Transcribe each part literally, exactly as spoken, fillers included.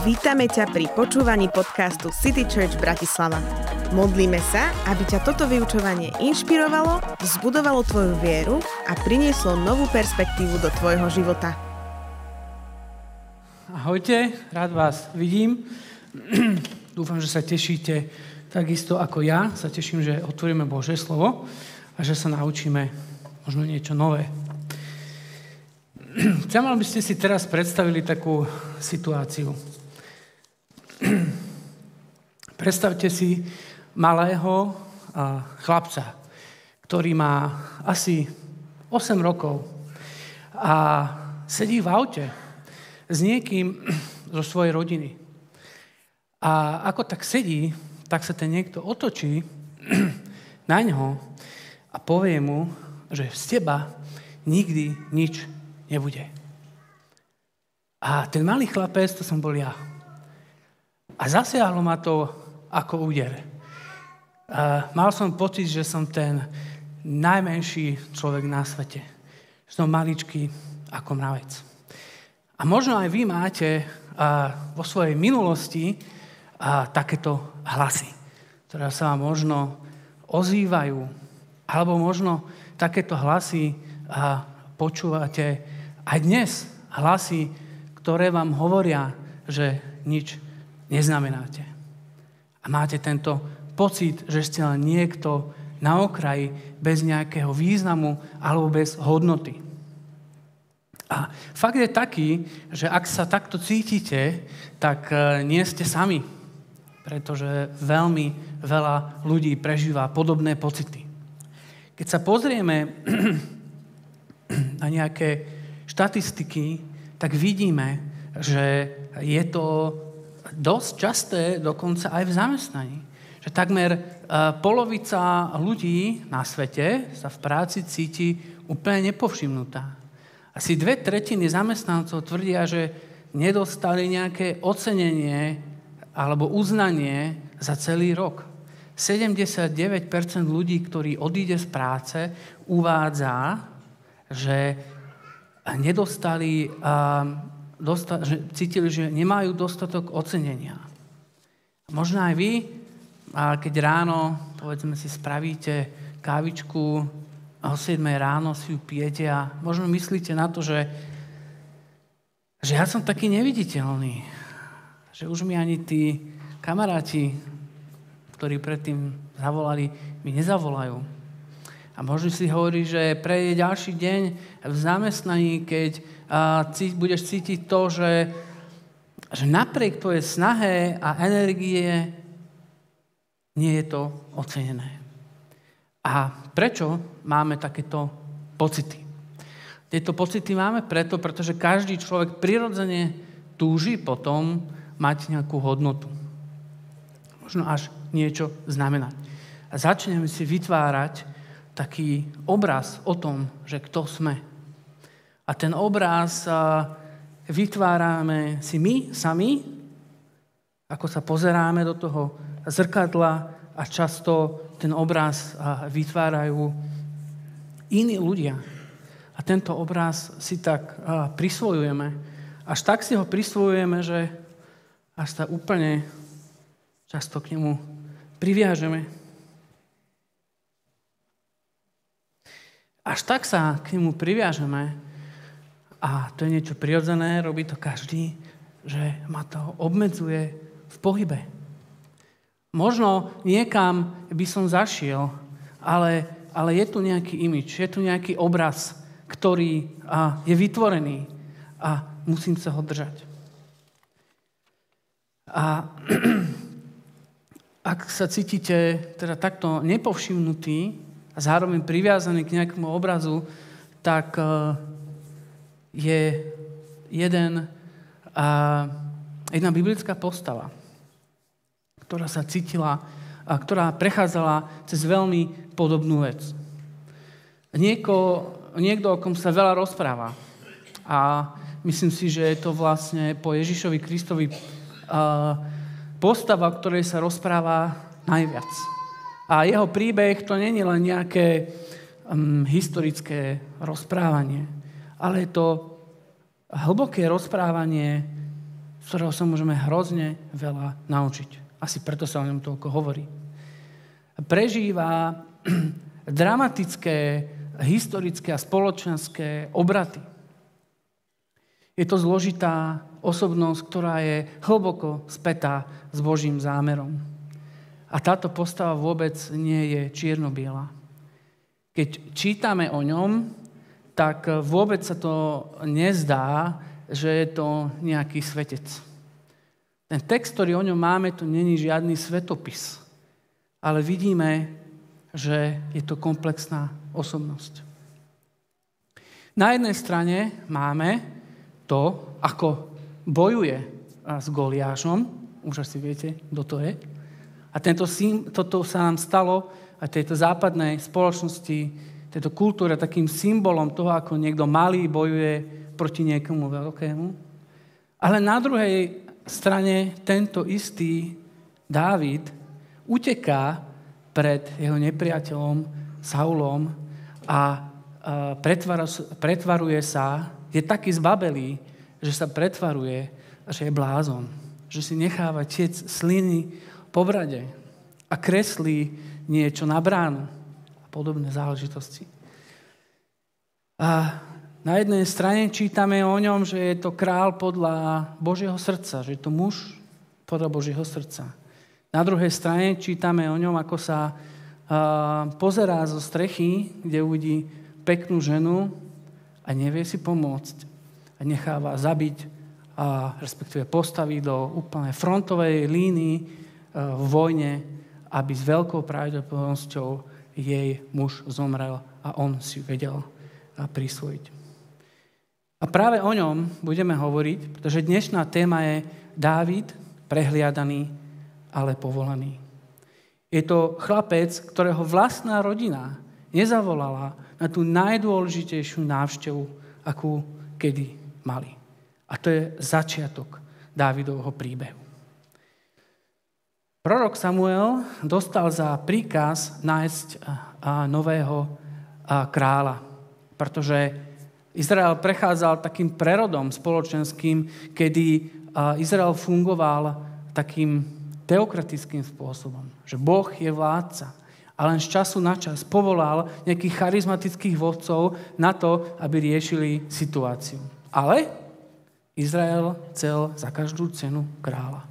Vítame ťa pri počúvaní podcastu City Church Bratislava. Modlíme sa, aby ťa toto vyučovanie inšpirovalo, vzbudovalo tvoju vieru a prinieslo novú perspektívu do tvojho života. Ahojte, rád vás vidím. Dúfam, že sa tešíte takisto ako ja. Sa teším, že otvoríme Božie slovo a že sa naučíme možno niečo nové. Chcem, aby ste si teraz predstavili takú situáciu. Predstavte si malého chlapca, ktorý má asi osem rokov a sedí v aute s niekým zo svojej rodiny. A ako tak sedí, tak sa ten niekto otočí na ňo a povie mu, že z teba nikdy nič nebude. A ten malý chlapec, to som bol ja. A zasiahlo ma to ako úder. A mal som pocit, že som ten najmenší človek na svete. Som maličký ako mravec. A možno aj vy máte a, vo svojej minulosti a, takéto hlasy, ktoré sa vám možno ozývajú, alebo možno takéto hlasy a, počúvate aj dnes. Hlasy, ktoré vám hovoria, že nič neznamenáte. A máte tento pocit, že ste len niekto na okraji bez nejakého významu alebo bez hodnoty. A fakt je taký, že ak sa takto cítite, tak nie ste sami, pretože veľmi veľa ľudí prežíva podobné pocity. Keď sa pozrieme na nejaké štatistiky, tak vidíme, že je to dosť časté, dokonca aj v zamestnaní. Že takmer uh, polovica ľudí na svete sa v práci cíti úplne nepovšimnutá. Asi dve tretiny zamestnancov tvrdia, že nedostali nejaké ocenenie alebo uznanie za celý rok. sedemdesiatdeväť percent ľudí, ktorí odíde z práce, uvádza, že nedostali... Uh, Dosta- že cítili, že nemajú dostatok ocenenia. Možno aj vy, keď ráno, povedzme si, spravíte kávičku a o siedmej ráno si ju pijete a možno myslíte na to, že, že ja som taký neviditeľný, že už mi ani tí kamaráti, ktorí predtým zavolali, mi nezavolajú. A možno si hovorí, že prejde ďalší deň v zamestnaní, keď a cí, budeš cítiť to, že, že napriek tvojej snahe a energie nie je to ocenené. A prečo máme takéto pocity? Tieto pocity máme preto, pretože každý človek prirodzene túži potom mať nejakú hodnotu. Možno až niečo znamenať. A začneme si vytvárať taký obraz o tom, že kto sme. A ten obraz vytvárame si my sami, ako sa pozeráme do toho zrkadla a často ten obraz vytvárajú iní ľudia. A tento obraz si tak prisvojujeme. Až tak si ho prisvojujeme, že až sa úplne často k nemu priviažeme. Až tak sa k nemu priviažeme, a to je niečo prirodzené, robí to každý, že ma to obmedzuje v pohybe. Možno niekam by som zašiel, ale, ale je tu nejaký imič, je tu nejaký obraz, ktorý a, je vytvorený a musím sa ho držať. A ak sa cítite teda takto nepovšimnutý a zároveň priviazaný k nejakému obrazu, tak je jeden, a, jedna biblická postava, ktorá sa cítila, a ktorá prechádzala cez veľmi podobnú vec. Nieko, niekto, o kom sa veľa rozpráva. A myslím si, že je to vlastne po Ježišovi Kristovi a, postava, o ktorej sa rozpráva najviac. A jeho príbeh to nie je len nejaké um, historické rozprávanie, ale je to hlboké rozprávanie z ktorého sa môžeme hrozne veľa naučiť. Asi preto sa o ňom toľko hovorí. Prežíva dramatické, historické a spoločenské obraty. Je to zložitá osobnosť, ktorá je hlboko spätá s Božím zámerom. A táto postava vôbec nie je čierno-biela. Keď čítame o ňom, tak vôbec sa to nezdá, že je to nejaký svetec. Ten text, ktorý o ňom máme, to není žiadny svetopis. Ale vidíme, že je to komplexná osobnosť. Na jednej strane máme to, ako bojuje s Goliášom, už asi viete, kto to je. A tento, toto sa nám stalo aj tejto západnej spoločnosti, tejto kultúre takým symbolom toho, ako niekto malý bojuje proti niekomu veľkému. Ale na druhej strane tento istý Dávid uteká pred jeho nepriateľom Saulom a pretvaruje sa, je taký zbabelý, že sa pretvaruje, že je blázon, že si necháva tiec sliny po brade a kreslí niečo na bránu a podobné záležitosti. A na jednej strane čítame o ňom, že je to král podľa Božieho srdca, že je to muž podľa Božieho srdca. Na druhej strane čítame o ňom, ako sa uh, pozerá zo strechy, kde uvidí peknú ženu a nevie si pomôcť a necháva zabiť a respektíve postaviť do úplne frontovej línii uh, v vojne, aby s veľkou pravdepodobnosťou jej muž zomrel a on si vedel uh, prisvojiť. A práve o ňom budeme hovoriť, pretože dnešná téma je Dávid, prehliadaný, ale povolaný. Je to chlapec, ktorého vlastná rodina nezavolala na tú najdôležitejšiu návštevu, akú kedy mali. A to je začiatok Dávidovho príbehu. Prorok Samuel dostal za príkaz nájsť nového kráľa, pretože Izrael prechádzal takým prerodom spoločenským, kedy Izrael fungoval takým teokratickým spôsobom, že Boh je vládca a len z času na čas povolal nejakých charizmatických vodcov na to, aby riešili situáciu. Ale Izrael chcel za každú cenu kráľa.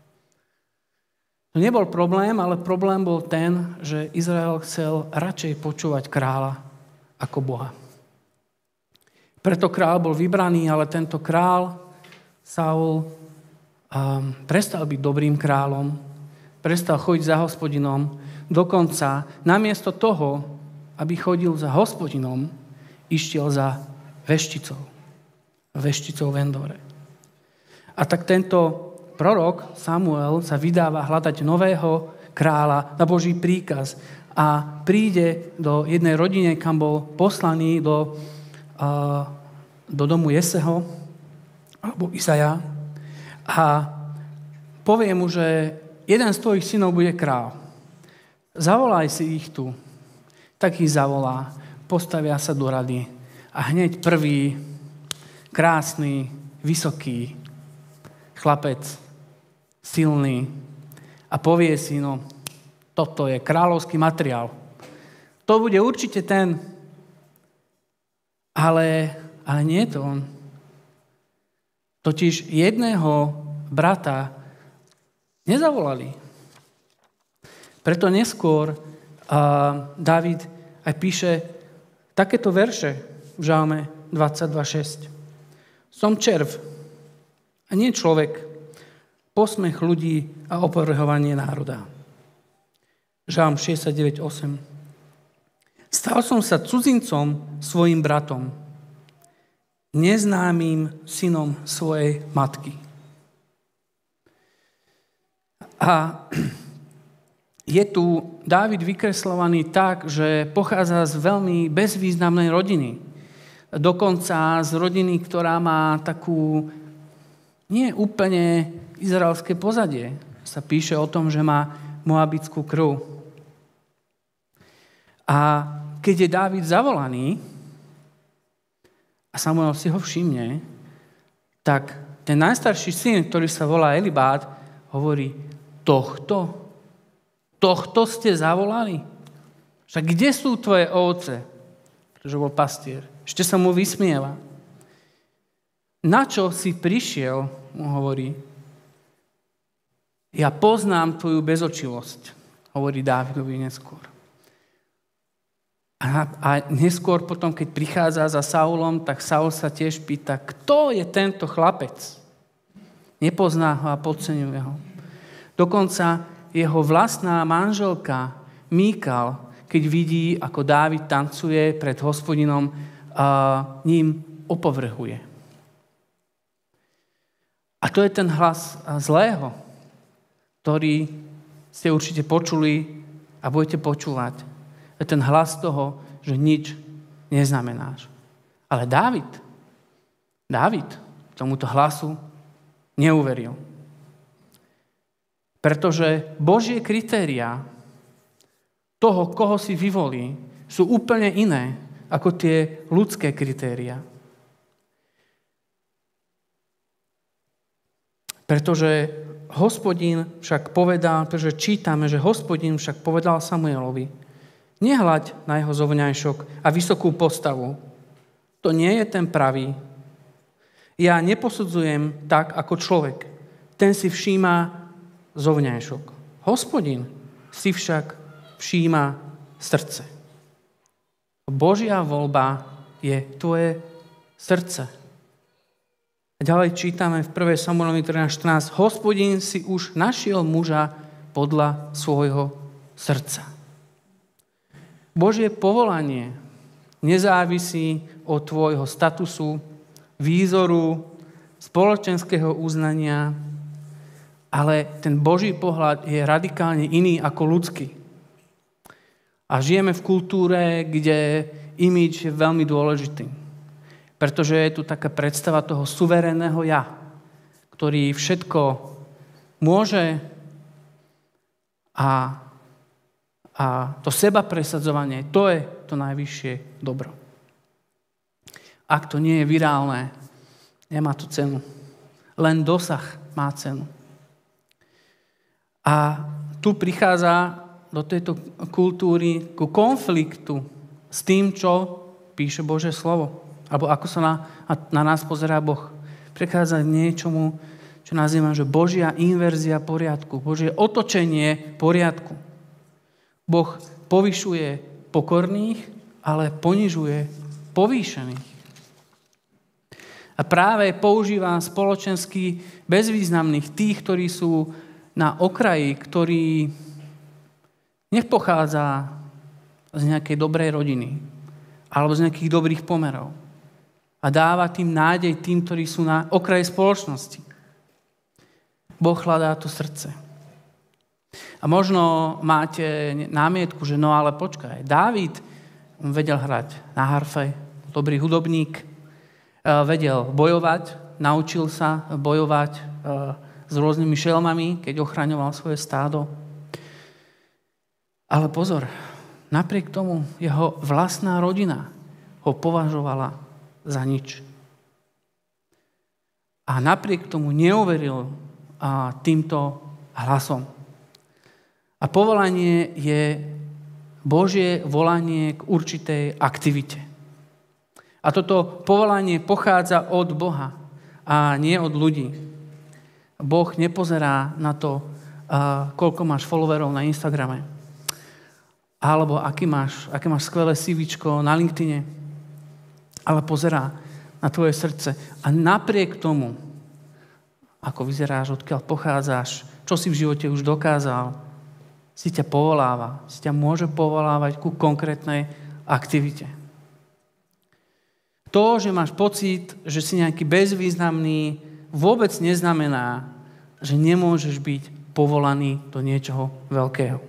To nebol problém, ale problém bol ten, že Izrael chcel radšej počúvať kráľa ako Boha. Preto král bol vybraný, ale tento král, Saul, um, prestal byť dobrým kráľom, prestal chodiť za Hospodinom, dokonca namiesto toho, aby chodil za Hospodinom, išiel za vešticou. Vešticou v Endore. A tak tento prorok Samuel sa vydáva hľadať nového kráľa na Boží príkaz a príde do jednej rodiny, kam bol poslaný do do domu Jeseho, alebo Izaja, a povie mu, že jeden z tvojich synov bude král. Zavolaj si ich tu. Tak ich zavolá, postavia sa do rady a hneď prvý, krásny, vysoký chlapec, silný, a povie si, no, toto je kráľovský materiál. To bude určite ten. Ale, ale nie je to on. Totiž jedného brata nezavolali. Preto neskôr uh, Dávid aj píše takéto verše v Žalme dvadsaťdva šesť. Som červ a nie človek, posmech ľudí a opovrhovanie národa. Žalm šesťdesiatdeväť osem. Stal som sa cudzincom svojim bratom, neznámym synom svojej matky. A je tu Dávid vykreslovaný tak, že pochádza z veľmi bezvýznamnej rodiny. Dokonca z rodiny, ktorá má takú nie úplne izraelské pozadie. Sa píše o tom, že má moabitskú krv. A keď je Dávid zavolaný a Samuel si ho všimne, tak ten najstarší syn, ktorý sa volá Elibád, hovorí, tohto, tohto ste zavolali? Však kde sú tvoje ovce? Pretože bol pastier. Ešte sa mu vysmieva. Na čo si prišiel, mu hovorí, ja poznám tvoju bezočivosť, hovorí Dávidovi neskôr. A, a neskôr potom, keď prichádza za Saulom, tak Saul sa tiež pýta, kto je tento chlapec? Nepozná ho a podceňuje ho. Dokonca jeho vlastná manželka Míkal, keď vidí, ako Dávid tancuje pred Hospodinom, a ním opovrhuje. A to je ten hlas zlého, ktorý ste určite počuli a budete počúvať. Je ten hlas toho, že nič neznamenáš. Ale Dávid, Dávid tomuto hlasu neuveril. Pretože Božie kritériá toho, koho si vyvolí, sú úplne iné ako tie ľudské kritériá. Pretože Hospodín však povedal, pretože čítame, že Hospodín však povedal Samuelovi, nehľaď na jeho zovňajšok a vysokú postavu. To nie je ten pravý. Ja neposudzujem tak ako človek. Ten si všíma zovňajšok. Hospodín si však všíma srdce. Božia voľba je tvoje srdce. A ďalej čítame v prvej Samuelovi trinásť štrnásť. Hospodín si už našiel muža podľa svojho srdca. Božie povolanie nezávisí od tvojho statusu, výzoru, spoločenského uznania, ale ten Boží pohľad je radikálne iný ako ľudský. A žijeme v kultúre, kde imidž je veľmi dôležitý. Pretože je tu taká predstava toho suverénneho ja, ktorý všetko môže a, a to seba presadzovanie, to je to najvyššie dobro. Ak to nie je virálne, nemá to cenu. Len dosah má cenu. A tu prichádza do tejto kultúry ku konfliktu s tým, čo píše Božie slovo. Alebo ako sa na, na nás pozerá Boh. Prechádza k niečomu, čo nazývam, že Božia inverzia poriadku. Božie otočenie poriadku. Boh povyšuje pokorných, ale ponižuje povýšených. A práve používa spoločensky bezvýznamných, tých, ktorí sú na okraji, ktorí nepochádza z nejakej dobrej rodiny alebo z nejakých dobrých pomerov. A dáva tým nádej tým, ktorí sú na okraji spoločnosti. Boh hľadá to srdce. A možno máte námietku, že no ale počkaj, Dávid vedel hrať na harfe, dobrý hudobník, vedel bojovať, naučil sa bojovať s rôznymi šelmami, keď ochraňoval svoje stádo. Ale pozor, napriek tomu jeho vlastná rodina ho považovala za nič. A napriek tomu neuveril a, týmto hlasom. A povolanie je Božie volanie k určitej aktivite. A toto povolanie pochádza od Boha a nie od ľudí. Boh nepozerá na to, a, koľko máš followerov na Instagrame, alebo aký máš, aké máš skvelé CVčko na LinkedIne, ale pozerá na tvoje srdce. A napriek tomu, ako vyzeráš, odkiaľ pochádzaš, čo si v živote už dokázal, si ťa povoláva, si ťa môže povolávať ku konkrétnej aktivite. To, že máš pocit, že si nejaký bezvýznamný, vôbec neznamená, že nemôžeš byť povolaný do niečoho veľkého.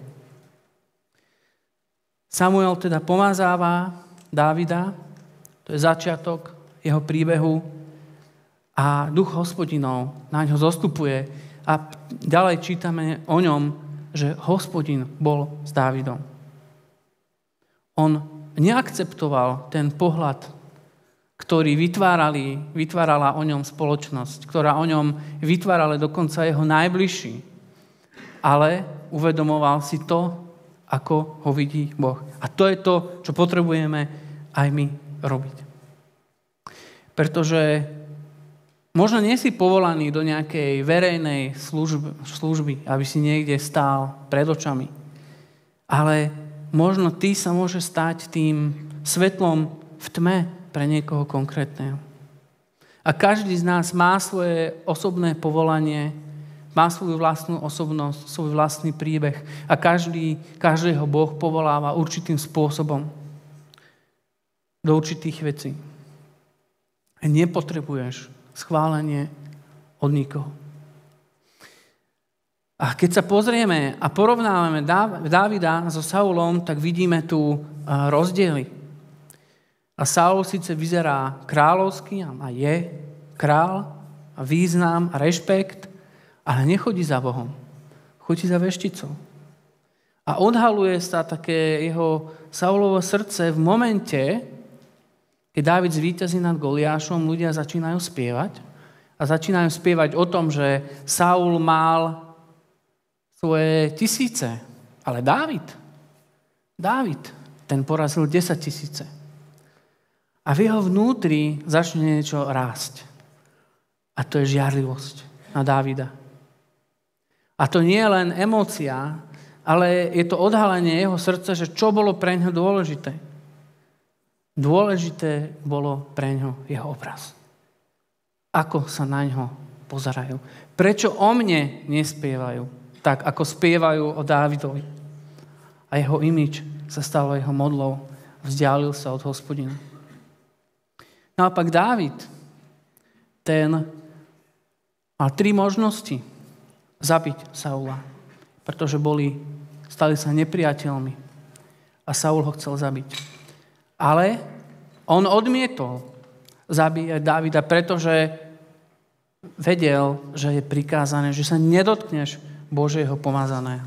Samuel teda pomazáva Dávida, to je začiatok jeho príbehu a duch Hospodinov na ňo zostupuje a ďalej čítame o ňom, že Hospodin bol s Dávidom. On neakceptoval ten pohľad, ktorí vytvárali, vytvárala o ňom spoločnosť, ktorá o ňom vytvárala dokonca jeho najbližší. Ale uvedomoval si to, ako ho vidí Boh. A to je to, čo potrebujeme aj my robiť. Pretože možno nie si povolaný do nejakej verejnej služby, služby, aby si niekde stál pred očami. Ale možno ty sa môžeš stať tým svetlom v tme pre niekoho konkrétneho. A každý z nás má svoje osobné povolanie, má svoju vlastnú osobnosť, svoj vlastný príbeh a každý, každého Boh povoláva určitým spôsobom do určitých vecí. A nepotrebuješ schválenie od nikoho. A keď sa pozrieme a porovnávame Dávida so Saulom, tak vidíme tu rozdiely. A Saul síce vyzerá kráľovský a je král a význam a rešpekt, ale nechodí za Bohom. Chodí za vešticou. A odhaluje sa také jeho Saulovo srdce v momente, keď Dávid zvíťazí nad Goliášom, ľudia začínajú spievať a začínajú spievať o tom, že Saul mal svoje tisíce, ale Dávid, Dávid, ten porazil desať tisíce. A v jeho vnútri začne niečo rásť. A to je žiarlivosť na Dávida. A to nie je len emócia, ale je to odhalenie jeho srdca, že čo bolo pre ňo dôležité. Dôležité bolo pre ňo jeho obraz. Ako sa na ňo pozerajú. Prečo o mne nespievajú tak, ako spievajú o Dávidovi. A jeho imič sa stalo jeho modlou. Vzdialil sa od Hospodina. Naopak Dávid, ten mal tri možnosti zabiť Saula, pretože boli, stali sa nepriateľmi a Saul ho chcel zabiť. Ale on odmietol zabíjať Dávida, pretože vedel, že je prikázané, že sa nedotkneš Božieho pomazaného.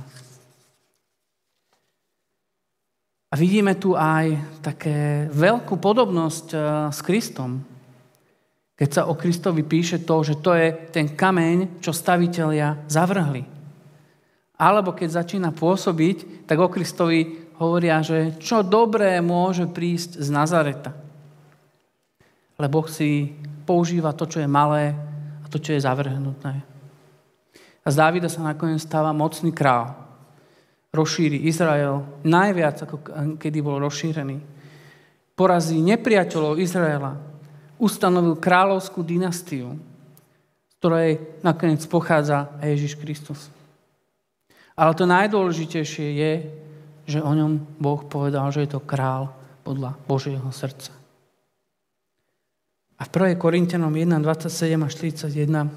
A vidíme tu aj také veľkú podobnosť s Kristom. Keď sa o Kristovi píše to, že to je ten kameň, čo stavitelia zavrhli. Alebo keď začína pôsobiť, tak o Kristovi hovoria, že čo dobré môže prísť z Nazareta. Lebo Boh si používa to, čo je malé a to, čo je zavrhnuté. A z Dávida sa nakoniec stáva mocný král. Rozšíri Izrael najviac, ako kedy bol rozšírený. Porazí nepriateľov Izraela. Ustanovil kráľovskú dynastiu, z ktorej nakoniec pochádza aj Ježiš Kristus. Ale to najdôležitejšie je, že o ňom Boh povedal, že je to král podľa Božieho srdca. A v prvej Korinťanom jeden, dvadsaťsedem až štyridsaťjeden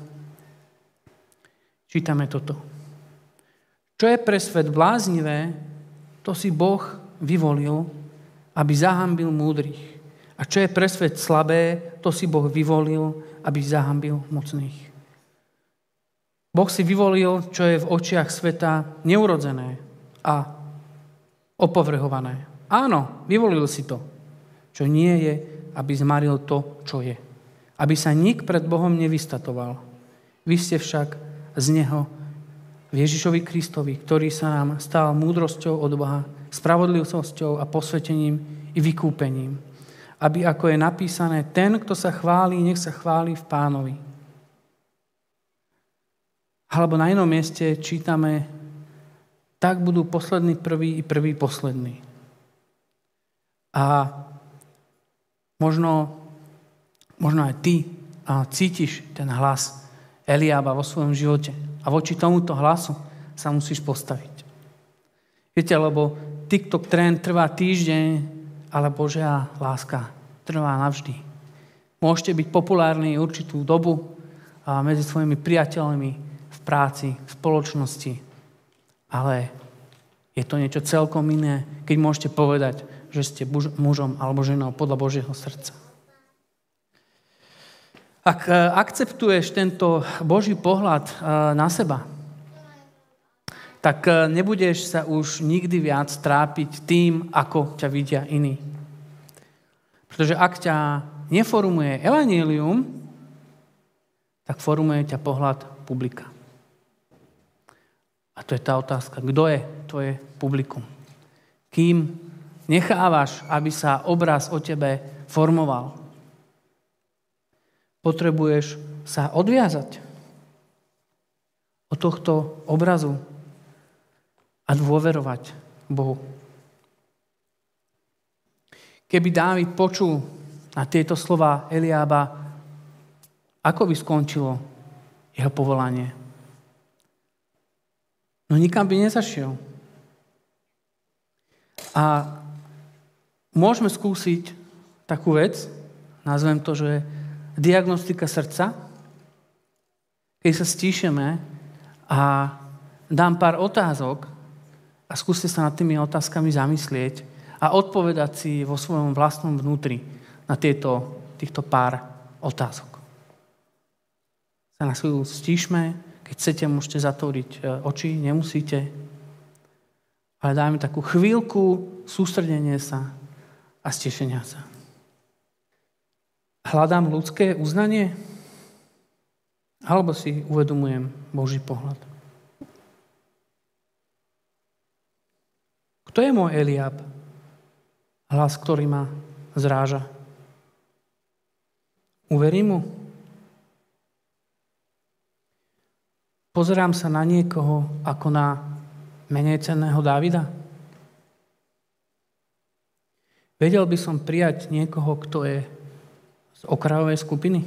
čítame toto. Čo je pre svet bláznivé, to si Boh vyvolil, aby zahambil múdrych. A čo je pre svet slabé, to si Boh vyvolil, aby zahambil mocných. Boh si vyvolil, čo je v očiach sveta neurodzené a opovrhované. Áno, vyvolil si to, čo nie je, aby zmaril to, čo je. Aby sa nik pred Bohom nevystatoval. Vy ste však z Neho v Ježišovi Kristovi, ktorý sa nám stal múdrosťou od Boha, spravodlivosťou a posvetením i vykúpením. Aby, ako je napísané, ten, kto sa chváli, nech sa chváli v Pánovi. Alebo na inom mieste čítame, tak budú poslední prví i prví poslední. A možno, možno aj ty cítiš ten hlas Eliába vo svojom živote. A voči tomuto hlasu sa musíš postaviť. Viete, lebo TikTok trend trvá týždeň, ale Božia láska trvá navždy. Môžete byť populárni určitú dobu a medzi svojimi priateľmi v práci, v spoločnosti, ale je to niečo celkom iné, keď môžete povedať, že ste mužom alebo ženou podľa Božieho srdca. Ak akceptuješ tento Boží pohľad na seba, tak nebudeš sa už nikdy viac trápiť tým, ako ťa vidia iní. Pretože ak ťa neformuje evanjelium, tak formuje ťa pohľad publika. A to je tá otázka, kto je tvoje publikum? Kým nechávaš, aby sa obraz o tebe formoval? Potrebuješ sa odviazať od tohto obrazu a dôverovať Bohu. Keby Dávid počul na tieto slova Eliába, ako by skončilo jeho povolanie? No nikam by nezašiel. A môžeme skúsiť takú vec, nazvem to, že diagnostika srdca, keď sa stíšeme a dám pár otázok a skúste sa nad tými otázkami zamyslieť a odpovedať si vo svojom vlastnom vnútri na tieto, týchto pár otázok. Sa na chvíľu stíšme, keď chcete, môžete zatvoriť oči, nemusíte, ale dajme takú chvíľku sústredenia sa a stešenia sa. Hľadám ľudské uznanie? Alebo si uvedomujem Boží pohľad? Kto je môj Eliáb? Hlas, ktorý ma zráža. Uverím mu? Pozerám sa na niekoho ako na menej cenného Dávida? Vedel by som prijať niekoho, kto je z okrajovej skupiny?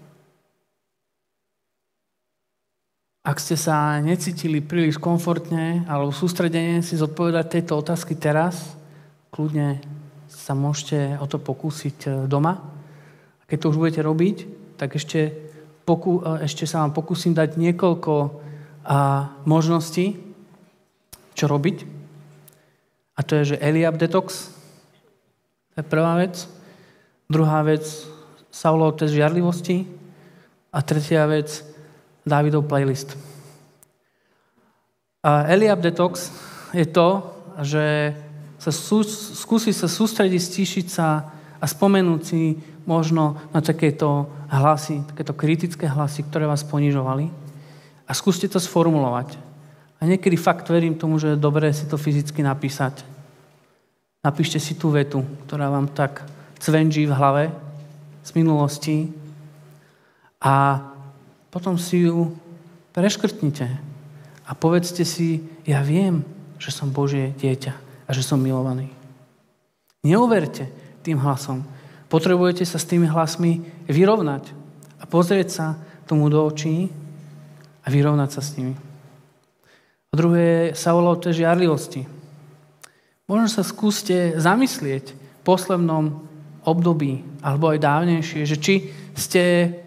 Ak ste sa necítili príliš komfortne alebo sústredene si zodpovedať tejto otázky teraz, kľudne sa môžete o to pokúsiť doma. A keď to už budete robiť, tak ešte, poku, ešte sa vám pokúsim dať niekoľko a, možností, čo robiť. A to je, že Eliáb detox. To je prvá vec. Druhá vec, Saulov test žiarlivosti. A tretia vec, Dávidov playlist. A Eliáb detox je to, že sa sú, skúsi sa sústrediť, stíšiť sa a spomenúť si možno na takéto hlasy, takéto kritické hlasy, ktoré vás ponižovali. A skúste to sformulovať. A niekedy fakt verím tomu, že je dobré si to fyzicky napísať. Napíšte si tú vetu, ktorá vám tak cvenží v hlave z minulosti a potom si ju preškrtnite a povedzte si, ja viem, že som Božie dieťa a že som milovaný. Neuverte tým hlasom. Potrebujete sa s tými hlasmi vyrovnať a pozrieť sa tomu do očí a vyrovnať sa s nimi. A druhé je Saulov test žiarlivosti. Možno sa skúste zamyslieť v poslednom období, alebo aj dávnejšie, že či ste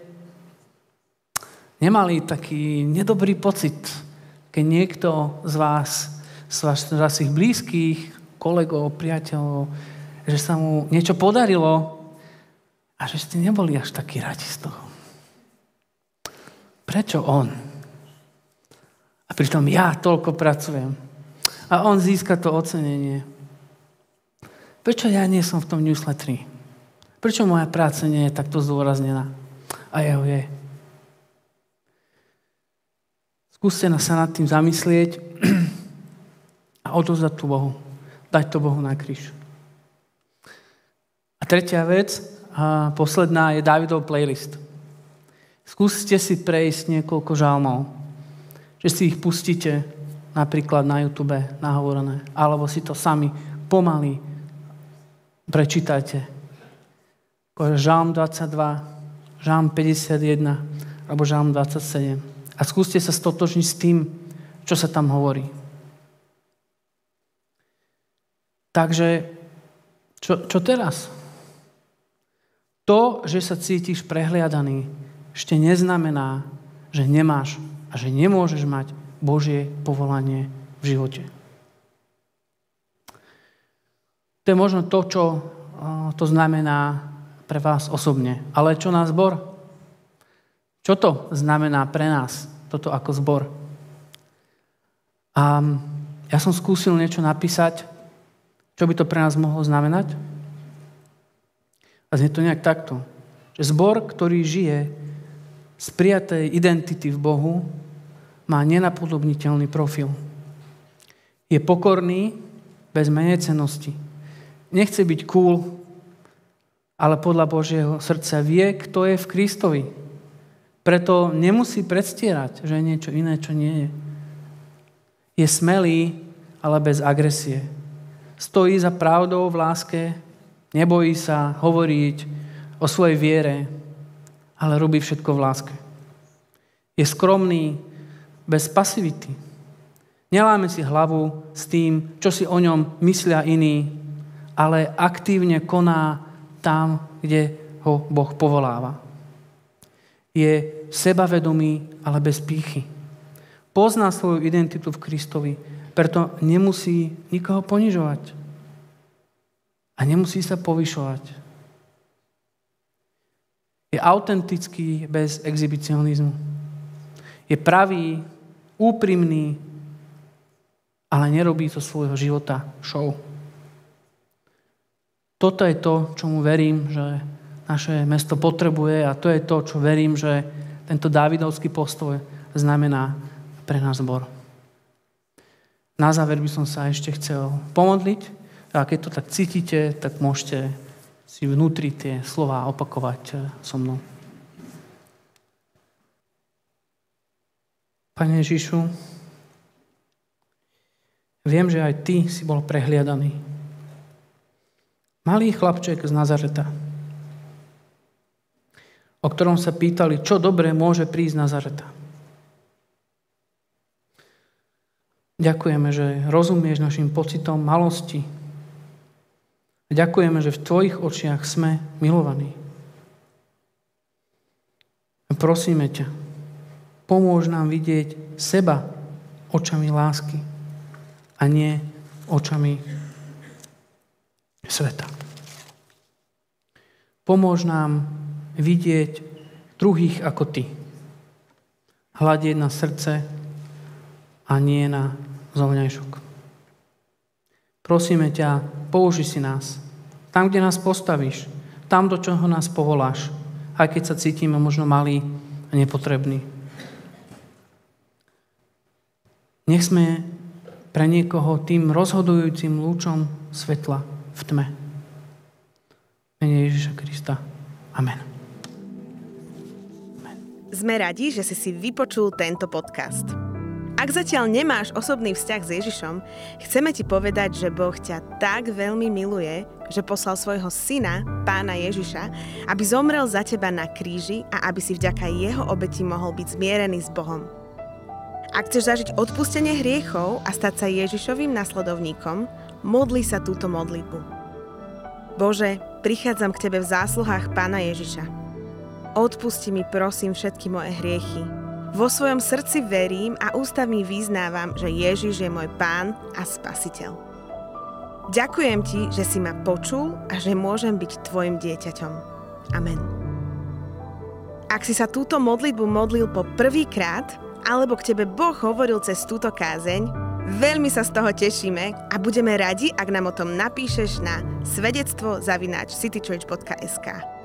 nemali taký nedobrý pocit, keď niekto z vás, z vašich blízkych, kolegov, priateľov, že sa mu niečo podarilo a že ste neboli až takí radi z toho. Prečo on? A pritom ja toľko pracujem. A on získa to ocenenie. Prečo ja nie som v tom newsletteri? Prečo moja práca nie je takto zdôraznená? A jeho je. Skúste sa nad tým zamyslieť a odovzdať to Bohu. Dať to Bohu na kríž. A tretia vec, a posledná, je Dávidov playlist. Skúste si prejsť niekoľko žalmov. Že si ich pustíte napríklad na YouTube nahovorené. Alebo si to sami pomaly prečítajte. Žalm dvadsaťdva, Žalm päťdesiatjeden alebo Žalm dvadsaťsedem. A skúste sa stotožniť s tým, čo sa tam hovorí. Takže, čo, čo teraz? To, že sa cítiš prehliadaný, ešte neznamená, že nemáš a že nemôžeš mať Božie povolanie v živote. To je možno to, čo to znamená pre vás osobne. Ale čo na zbor? Čo to znamená pre nás, toto ako zbor? A ja som skúsil niečo napísať, čo by to pre nás mohlo znamenať. A znie to nejak takto, že zbor, ktorý žije z prijatej identity v Bohu, má nenapodobniteľný profil. Je pokorný, bez menejcennosti. Nechce byť cool, ale podľa Božieho srdca vie, kto je v Kristovi. Preto nemusí predstierať, že je niečo iné, čo nie je. Je smelý, ale bez agresie. Stojí za pravdou v láske, nebojí sa hovoriť o svojej viere, ale robí všetko v láske. Je skromný, bez pasivity. Neláme si hlavu s tým, čo si o ňom myslia iní, ale aktívne koná tam, kde ho Boh povoláva. Je sebavedomý, ale bez pýchy. Pozná svoju identitu v Kristovi, preto nemusí nikoho ponižovať. A nemusí sa povyšovať. Je autentický bez exhibicionizmu. Je pravý, úprimný, ale nerobí zo svojho života show. Toto je to, čomu verím, že naše mesto potrebuje a to je to, čo verím, že tento dávidovský postoj znamená pre náš zbor. Na záver by som sa ešte chcel pomodliť a keď to tak cítite, tak môžete si vnútri tie slová opakovať so mnou. Pane Ježišu, viem, že aj Ty si bol prehliadaný. Malý chlapček z Nazareta, o ktorom sa pýtali, čo dobre môže prísť z Nazareta. Ďakujeme, že rozumieš našim pocitom malosti. Ďakujeme, že v Tvojich očiach sme milovaní. Prosíme ťa, pomôž nám vidieť seba očami lásky a nie očami sveta. Pomôž nám vidieť druhých ako Ty. Hľadieť na srdce a nie na zovňajšok. Prosíme ťa, použi si nás. Tam, kde nás postavíš. Tam, do čoho nás povoláš. Aj keď sa cítime možno malí a nepotrební. Nech sme pre niekoho tým rozhodujúcim lúčom svetla v tme. V mene Ježiša Krista. Amen. Amen. Sme radi, že si si vypočul tento podcast. Ak zatiaľ nemáš osobný vzťah s Ježišom, chceme ti povedať, že Boh ťa tak veľmi miluje, že poslal svojho syna, Pána Ježiša, aby zomrel za teba na kríži a aby si vďaka jeho obeti mohol byť zmierený s Bohom. Ak chceš zažiť odpustenie hriechov a stať sa Ježišovým nasledovníkom, modli sa túto modlitbu. Bože, prichádzam k Tebe v zásluhách Pána Ježiša. Odpusti mi prosím všetky moje hriechy. Vo svojom srdci verím a ústami vyznávam, že Ježiš je môj Pán a Spasiteľ. Ďakujem Ti, že si ma počul a že môžem byť Tvojim dieťaťom. Amen. Ak si sa túto modlitbu modlil po prvýkrát, alebo k tebe Boh hovoril cez túto kázeň, veľmi sa z toho tešíme a budeme radi, ak nám o tom napíšeš na svedectvo zavináč citychurch bodka es ká.